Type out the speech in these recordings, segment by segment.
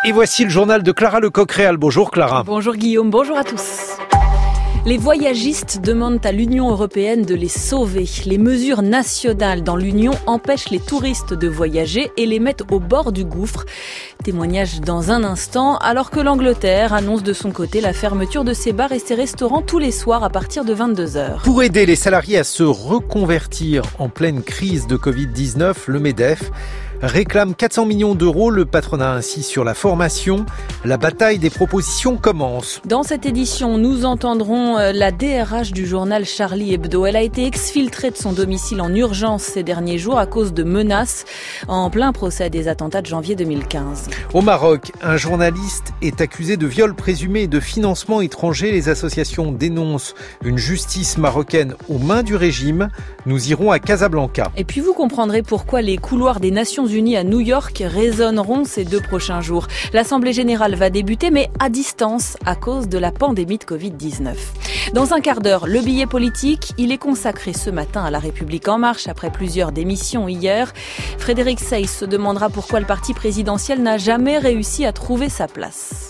Et voici le journal de Clara Lecoq-Réal. Bonjour Clara. Bonjour Guillaume, bonjour à tous. Les voyagistes demandent à l'Union européenne de les sauver. Les mesures nationales dans l'Union empêchent les touristes de voyager et les mettent au bord du gouffre. Témoignage dans un instant, alors que l'Angleterre annonce de son côté la fermeture de ses bars et ses restaurants tous les soirs à partir de 22h. Pour aider les salariés à se reconvertir en pleine crise de Covid-19, le MEDEF réclame 400 millions d'euros. Le patronat insiste sur la formation. La bataille des propositions commence. Dans cette édition, nous entendrons la DRH du journal Charlie Hebdo. Elle a été exfiltrée de son domicile en urgence ces derniers jours à cause de menaces en plein procès des attentats de janvier 2015. Au Maroc, un journaliste est accusé de viol présumé et de financement étranger. Les associations dénoncent une justice marocaine aux mains du régime. Nous irons à Casablanca. Et puis vous comprendrez pourquoi les couloirs des Nations Unies à New York résonneront ces 2 prochains jours. L'Assemblée générale va débuter, mais à distance à cause de la pandémie de Covid-19. Dans un quart d'heure, le billet politique, il est consacré ce matin à La République En Marche après plusieurs démissions hier. Frédéric Seyss se demandera pourquoi le parti présidentiel n'a jamais réussi à trouver sa place.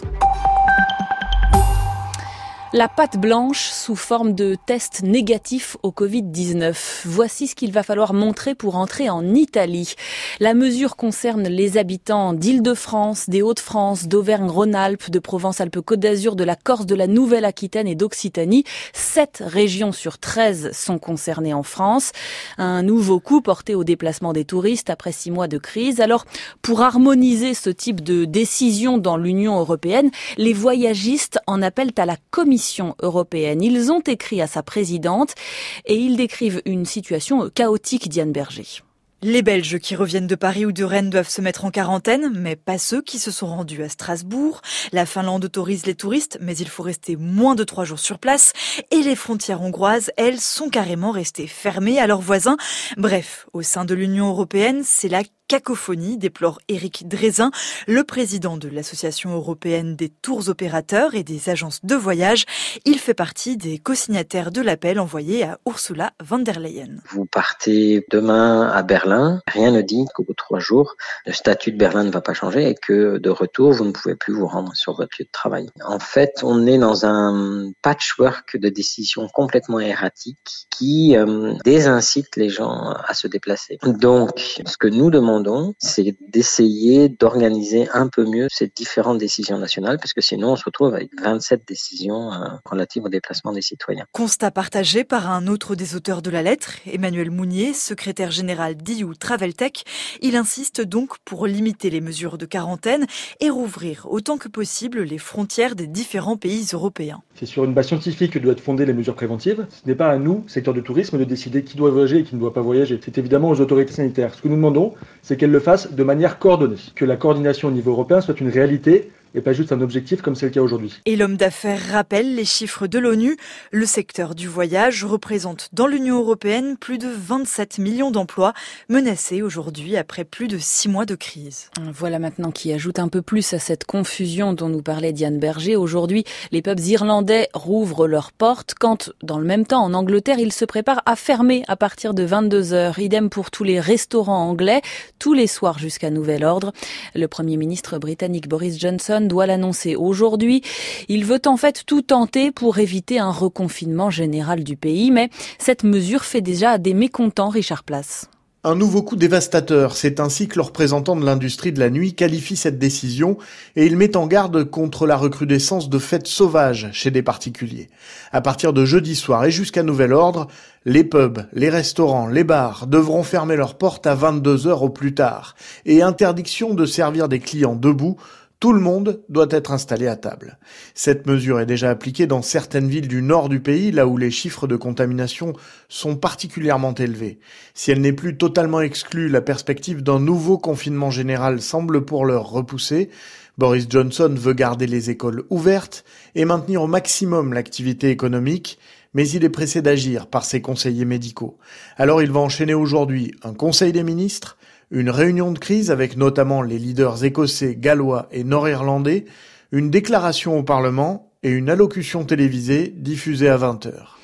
La patte blanche sous forme de test négatif au Covid-19. Voici ce qu'il va falloir montrer pour entrer en Italie. La mesure concerne les habitants d'Île-de-France, des Hauts-de-France, d'Auvergne-Rhône-Alpes, de Provence-Alpes-Côte d'Azur, de la Corse, de la Nouvelle-Aquitaine et d'Occitanie. 7 régions sur 13 sont concernées en France. Un nouveau coup porté au déplacement des touristes après 6 mois de crise. Alors, pour harmoniser ce type de décision dans l'Union européenne, les voyagistes en appellent à la Commission européenne. Ils ont écrit à sa présidente et ils décrivent une situation chaotique, Diane Berger. Les Belges qui reviennent de Paris ou de Rennes doivent se mettre en quarantaine, mais pas ceux qui se sont rendus à Strasbourg. La Finlande autorise les touristes, mais il faut rester moins de 3 jours sur place. Et les frontières hongroises, elles, sont carrément restées fermées à leurs voisins. Bref, au sein de l'Union européenne, c'est la cacophonie, déplore Éric Drézin, le président de l'Association européenne des tours opérateurs et des agences de voyage. Il fait partie des co-signataires de l'appel envoyé à Ursula von der Leyen. Vous partez demain à Berlin. Rien ne dit qu'au bout de 3 jours, le statut de Berlin ne va pas changer et que de retour, vous ne pouvez plus vous rendre sur votre lieu de travail. En fait, on est dans un patchwork de décisions complètement erratiques qui désincitent les gens à se déplacer. Donc, ce que nous demandons, c'est d'essayer d'organiser un peu mieux ces différentes décisions nationales, parce que sinon on se retrouve avec 27 décisions relatives au déplacement des citoyens. Constat partagé par un autre des auteurs de la lettre, Emmanuel Mounier, secrétaire général d'EU Travel Tech. Il insiste donc pour limiter les mesures de quarantaine et rouvrir autant que possible les frontières des différents pays européens. C'est sur une base scientifique que doivent être fondées les mesures préventives. Ce n'est pas à nous, secteur du tourisme, de décider qui doit voyager et qui ne doit pas voyager. C'est évidemment aux autorités sanitaires. Ce que nous demandons, c'est qu'elles le fassent de manière coordonnée. Que la coordination au niveau européen soit une réalité et pas juste un objectif comme c'est le cas aujourd'hui. Et l'homme d'affaires rappelle les chiffres de l'ONU. Le secteur du voyage représente dans l'Union européenne plus de 27 millions d'emplois menacés aujourd'hui après plus de 6 mois de crise. Voilà maintenant qui ajoute un peu plus à cette confusion dont nous parlait Diane Berger. Aujourd'hui, les pubs irlandais rouvrent leurs portes quand, dans le même temps, en Angleterre, ils se préparent à fermer à partir de 22h. Idem pour tous les restaurants anglais, tous les soirs jusqu'à nouvel ordre. Le Premier ministre britannique Boris Johnson doit l'annoncer aujourd'hui. Il veut en fait tout tenter pour éviter un reconfinement général du pays, mais cette mesure fait déjà des mécontents, Richard Place. Un nouveau coup dévastateur, c'est ainsi que le représentant de l'industrie de la nuit qualifie cette décision et il met en garde contre la recrudescence de fêtes sauvages chez des particuliers. À partir de jeudi soir et jusqu'à nouvel ordre, les pubs, les restaurants, les bars devront fermer leurs portes à 22h au plus tard et interdiction de servir des clients debout. Tout le monde doit être installé à table. Cette mesure est déjà appliquée dans certaines villes du nord du pays, là où les chiffres de contamination sont particulièrement élevés. Si elle n'est plus totalement exclue, la perspective d'un nouveau confinement général semble pour l'heure repoussée. Boris Johnson veut garder les écoles ouvertes et maintenir au maximum l'activité économique, mais il est pressé d'agir par ses conseillers médicaux. Alors il va enchaîner aujourd'hui un conseil des ministres, une réunion de crise avec notamment les leaders écossais, gallois et nord-irlandais, une déclaration au Parlement et une allocution télévisée diffusée à 20h.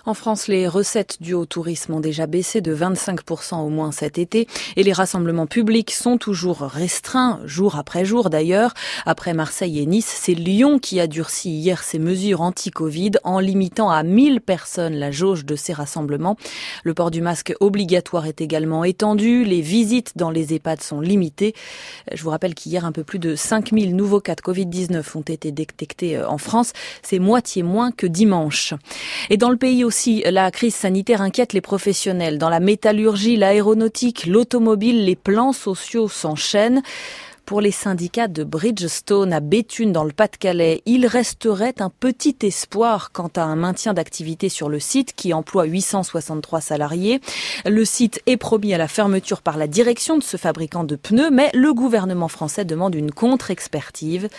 En France, les recettes dues au tourisme ont déjà baissé de 25% au moins cet été et les rassemblements publics sont toujours restreints, jour après jour d'ailleurs. Après Marseille et Nice, c'est Lyon qui a durci hier ses mesures anti-Covid en limitant à 1000 personnes la jauge de ces rassemblements. Le port du masque obligatoire est également étendu, les visites dans les EHPAD sont limitées. Je vous rappelle qu'hier, un peu plus de 5000 nouveaux cas de Covid-19 ont été détectés en France. C'est moitié moins que dimanche. Et dans le pays aussi, la crise sanitaire inquiète les professionnels. Dans la métallurgie, l'aéronautique, l'automobile, les plans sociaux s'enchaînent. Pour les syndicats de Bridgestone à Béthune dans le Pas-de-Calais, il resterait un petit espoir quant à un maintien d'activité sur le site qui emploie 863 salariés. Le site est promis à la fermeture par la direction de ce fabricant de pneus, mais le gouvernement français demande une contre-expertise.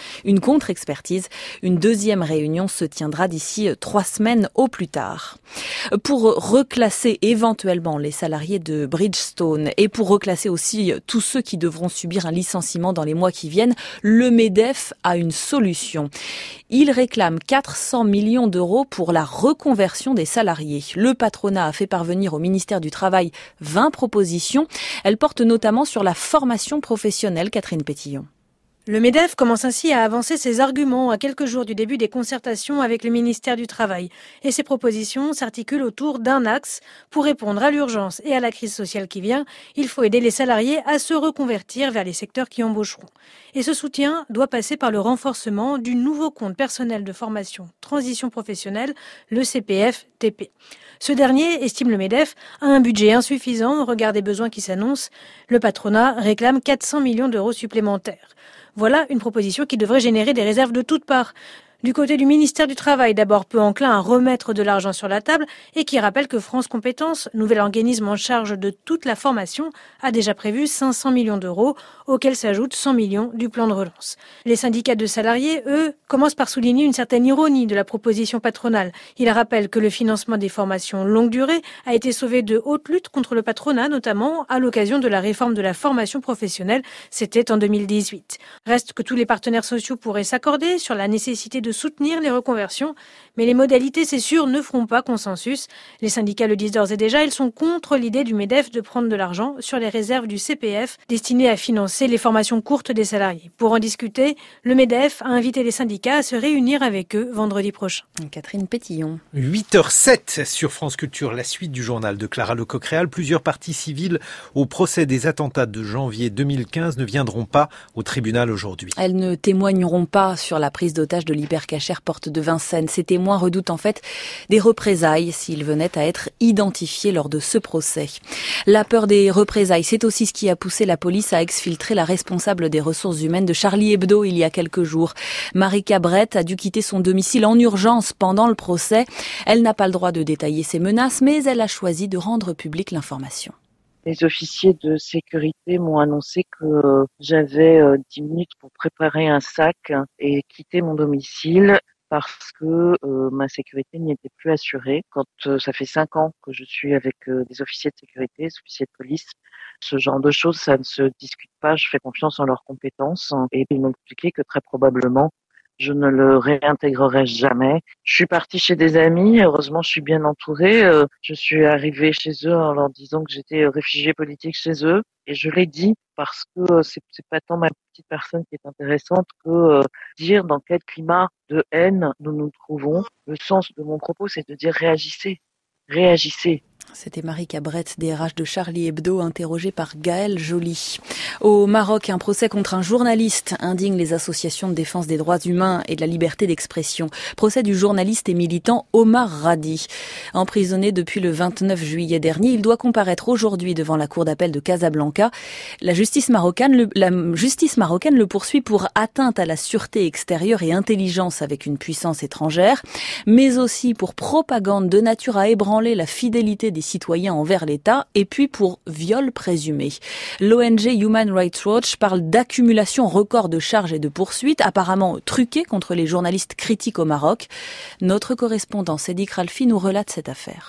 Une deuxième réunion se tiendra d'ici 3 semaines au plus tard. Pour reclasser éventuellement les salariés de Bridgestone et pour reclasser aussi tous ceux qui devront subir un licenciement dans les mois qui viennent, le MEDEF a une solution. Il réclame 400 millions d'euros pour la reconversion des salariés. Le patronat a fait parvenir au ministère du Travail 20 propositions. Elles portent notamment sur la formation professionnelle. Catherine Pétillon. Le MEDEF commence ainsi à avancer ses arguments à quelques jours du début des concertations avec le ministère du Travail. Et ces propositions s'articulent autour d'un axe. Pour répondre à l'urgence et à la crise sociale qui vient, il faut aider les salariés à se reconvertir vers les secteurs qui embaucheront. Et ce soutien doit passer par le renforcement du nouveau compte personnel de formation transition professionnelle, le CPF-TP. Ce dernier, estime le MEDEF, a un budget insuffisant au regard des besoins qui s'annoncent. Le patronat réclame 400 millions d'euros supplémentaires. Voilà une proposition qui devrait générer des réserves de toutes parts. Du côté du ministère du Travail, d'abord peu enclin à remettre de l'argent sur la table et qui rappelle que France Compétences, nouvel organisme en charge de toute la formation, a déjà prévu 500 millions d'euros, auxquels s'ajoutent 100 millions du plan de relance. Les syndicats de salariés, eux, commencent par souligner une certaine ironie de la proposition patronale. Ils rappellent que le financement des formations longue durée a été sauvé de haute lutte contre le patronat, notamment à l'occasion de la réforme de la formation professionnelle. C'était en 2018. Reste que tous les partenaires sociaux pourraient s'accorder sur la nécessité de soutenir les reconversions, mais les modalités, c'est sûr, ne feront pas consensus. Les syndicats le disent d'ores et déjà, ils sont contre l'idée du MEDEF de prendre de l'argent sur les réserves du CPF destinées à financer les formations courtes des salariés. Pour en discuter, le MEDEF a invité les syndicats à se réunir avec eux vendredi prochain. Catherine Pétillon. 8h07 sur France Culture, la suite du journal de Clara Lecoq-Réal. Plusieurs parties civiles au procès des attentats de janvier 2015 ne viendront pas au tribunal aujourd'hui. Elles ne témoigneront pas sur la prise d'otage de l'hypercachère porte de Vincennes. Ces témoins redoutent en fait des représailles s'ils venaient à être identifiés lors de ce procès. La peur des représailles, c'est aussi ce qui a poussé la police à exfiltrer la responsable des ressources humaines de Charlie Hebdo il y a quelques jours. Marika Brett a dû quitter son domicile en urgence pendant le procès. Elle n'a pas le droit de détailler ses menaces, mais elle a choisi de rendre publique l'information. Les officiers de sécurité m'ont annoncé que j'avais 10 minutes pour préparer un sac et quitter mon domicile parce que ma sécurité n'y était plus assurée. Quand ça fait 5 ans que je suis avec des officiers de sécurité, des officiers de police, ce genre de choses, ça ne se discute pas. Je fais confiance en leurs compétences et ils m'ont expliqué que très probablement, je ne le réintégrerai jamais. Je suis partie chez des amis. Heureusement, je suis bien entourée. Je suis arrivée chez eux en leur disant que j'étais réfugiée politique chez eux. Et je l'ai dit parce que c'est pas tant ma petite personne qui est intéressante que dire dans quel climat de haine nous nous trouvons. Le sens de mon propos, c'est de dire réagissez. Réagissez. C'était Marika Brett, DRH de Charlie Hebdo, interrogée par Gaël Joly. Au Maroc, un procès contre un journaliste indigne les associations de défense des droits humains et de la liberté d'expression. Procès du journaliste et militant Omar Radi. Emprisonné depuis le 29 juillet dernier, il doit comparaître aujourd'hui devant la cour d'appel de Casablanca. La justice marocaine le poursuit pour atteinte à la sûreté extérieure et intelligence avec une puissance étrangère, mais aussi pour propagande de nature à ébranler la fidélité des citoyens envers l'État et puis pour viol présumé. L'ONG Human Rights Watch parle d'accumulation record de charges et de poursuites apparemment truquées contre les journalistes critiques au Maroc. Notre correspondant Cédric Ralfi nous relate cette affaire.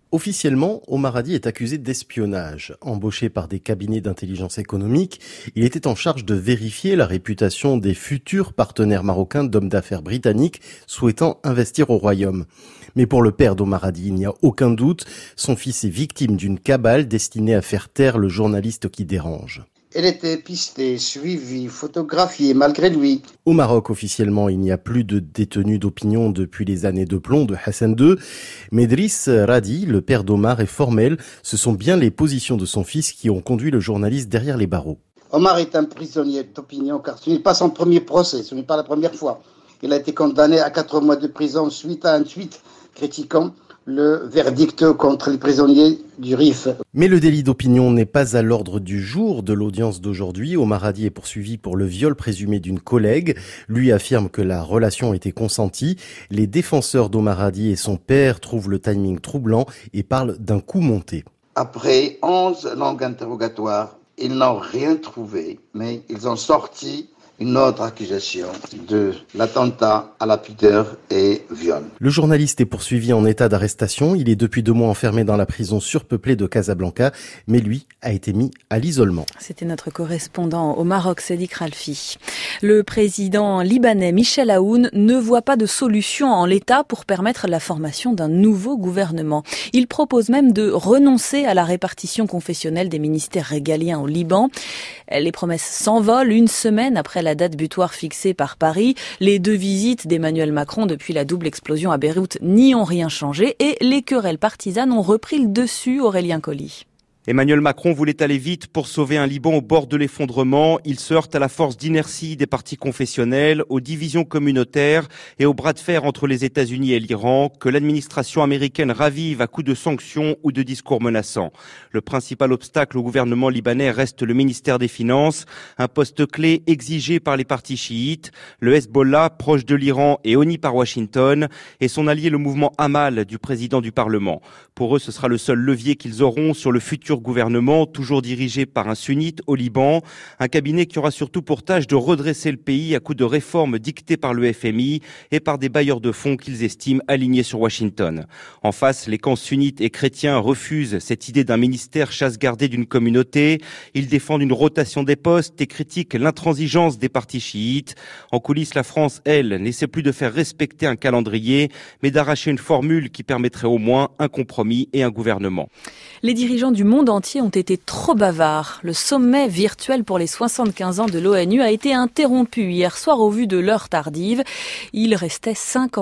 Officiellement, Omar Hadi est accusé d'espionnage. Embauché par des cabinets d'intelligence économique, il était en charge de vérifier la réputation des futurs partenaires marocains d'hommes d'affaires britanniques souhaitant investir au Royaume. Mais pour le père d'Omar Hadi, il n'y a aucun doute, son fils est victime d'une cabale destinée à faire taire le journaliste qui dérange. Elle était pistée, suivie, photographiée malgré lui. Au Maroc, officiellement, il n'y a plus de détenus d'opinion depuis les années de plomb de Hassan II. Mais Driss Radi, le père d'Omar, est formel. Ce sont bien les positions de son fils qui ont conduit le journaliste derrière les barreaux. Omar est un prisonnier d'opinion car ce n'est pas son premier procès, ce n'est pas la première fois. Il a été condamné à 4 mois de prison suite à un tweet critiquant le verdict contre les prisonniers du RIF. Mais le délit d'opinion n'est pas à l'ordre du jour de l'audience d'aujourd'hui. Omar Hadi est poursuivi pour le viol présumé d'une collègue. Lui affirme que la relation était consentie. Les défenseurs d'Omar Hadi et son père trouvent le timing troublant et parlent d'un coup monté. Après 11 longues interrogatoires, ils n'ont rien trouvé, mais ils ont sorti une autre accusation de l'attentat à la pudeur et viol. Le journaliste est poursuivi en état d'arrestation. Il est depuis 2 mois enfermé dans la prison surpeuplée de Casablanca, mais lui a été mis à l'isolement. C'était notre correspondant au Maroc, Sédic Ralfi. Le président libanais Michel Aoun ne voit pas de solution en l'état pour permettre la formation d'un nouveau gouvernement. Il propose même de renoncer à la répartition confessionnelle des ministères régaliens au Liban. Les promesses s'envolent une semaine après la date butoir fixée par Paris. Les 2 visites d'Emmanuel Macron depuis la double explosion à Beyrouth n'y ont rien changé et les querelles partisanes ont repris le dessus, Aurélien Colli. Emmanuel Macron voulait aller vite pour sauver un Liban au bord de l'effondrement. Il se heurte à la force d'inertie des partis confessionnels, aux divisions communautaires et au bras de fer entre les États-Unis et l'Iran que l'administration américaine ravive à coups de sanctions ou de discours menaçants. Le principal obstacle au gouvernement libanais reste le ministère des Finances, un poste clé exigé par les partis chiites, le Hezbollah, proche de l'Iran et honni par Washington, et son allié le mouvement Amal du président du Parlement. Pour eux, ce sera le seul levier qu'ils auront sur le futur gouvernement, toujours dirigé par un sunnite au Liban, un cabinet qui aura surtout pour tâche de redresser le pays à coups de réformes dictées par le FMI et par des bailleurs de fonds qu'ils estiment alignés sur Washington. En face, les camps sunnites et chrétiens refusent cette idée d'un ministère chasse gardée d'une communauté. Ils défendent une rotation des postes et critiquent l'intransigeance des partis chiites. En coulisses, la France, elle, n'essaie plus de faire respecter un calendrier, mais d'arracher une formule qui permettrait au moins un compromis et un gouvernement. Les dirigeants du monde entier ont été trop bavards. Le sommet virtuel pour les 75 ans de l'ONU a été interrompu hier soir au vu de l'heure tardive. Il restait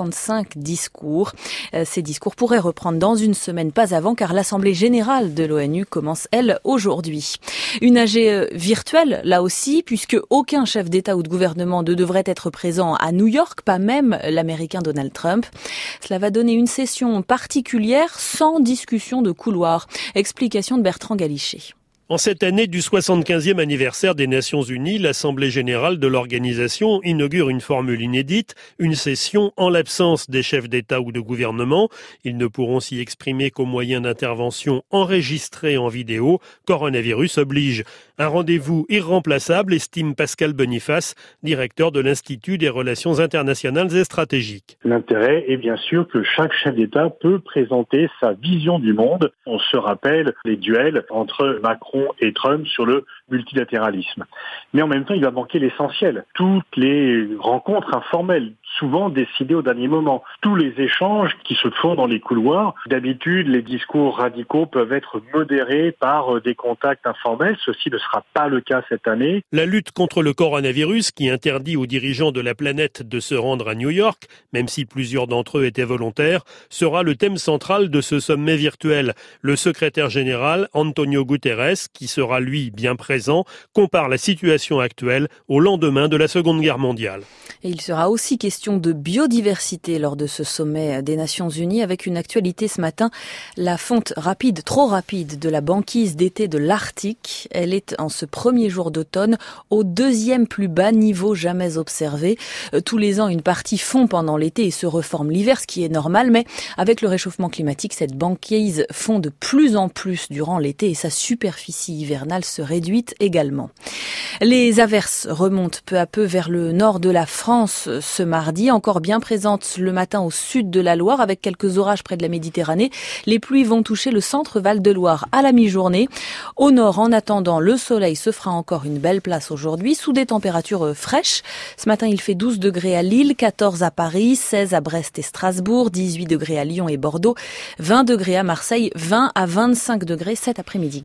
55 discours. Ces discours pourraient reprendre dans une semaine, pas avant, car l'Assemblée générale de l'ONU commence, elle, aujourd'hui. Une AG virtuelle, là aussi, puisque aucun chef d'État ou de gouvernement ne devrait être présent à New York, pas même l'Américain Donald Trump. Cela va donner une session particulière sans discussion de couloir. Explication de Bertrand Galichet. En cette année du 75e anniversaire des Nations Unies, l'Assemblée générale de l'organisation inaugure une formule inédite, une session en l'absence des chefs d'État ou de gouvernement. Ils ne pourront s'y exprimer qu'au moyen d'interventions enregistrées en vidéo. Coronavirus oblige. Un rendez-vous irremplaçable, estime Pascal Boniface, directeur de l'Institut des relations internationales et stratégiques. L'intérêt est bien sûr que chaque chef d'État peut présenter sa vision du monde. On se rappelle les duels entre Macron et Trump sur le multilatéralisme. Mais en même temps, il va manquer l'essentiel. Toutes les rencontres informelles, souvent décidées au dernier moment. Tous les échanges qui se font dans les couloirs. D'habitude, les discours radicaux peuvent être modérés par des contacts informels. Ceci ne sera pas le cas cette année. La lutte contre le coronavirus, qui interdit aux dirigeants de la planète de se rendre à New York, même si plusieurs d'entre eux étaient volontaires, sera le thème central de ce sommet virtuel. Le secrétaire général, Antonio Guterres, qui sera lui bien présent, compare la situation actuelle au lendemain de la Seconde Guerre mondiale. Et il sera aussi question de biodiversité lors de ce sommet des Nations Unies, avec une actualité ce matin, la fonte rapide, trop rapide, de la banquise d'été de l'Arctique. Elle est en ce premier jour d'automne au 2e plus bas niveau jamais observé. Tous les ans, une partie fond pendant l'été et se reforme l'hiver, ce qui est normal, mais avec le réchauffement climatique, cette banquise fond de plus en plus durant l'été et sa superficie hivernale se réduit également. Les averses remontent peu à peu vers le nord de la France ce mardi. mardi, encore bien présente le matin au sud de la Loire avec quelques orages près de la Méditerranée. Les pluies vont toucher le centre Val-de-Loire à la mi-journée. Au nord, en attendant, le soleil se fera encore une belle place aujourd'hui sous des températures fraîches. Ce matin, il fait 12 degrés à Lille, 14 à Paris, 16 à Brest et Strasbourg, 18 degrés à Lyon et Bordeaux, 20 degrés à Marseille, 20 à 25 degrés cet après-midi.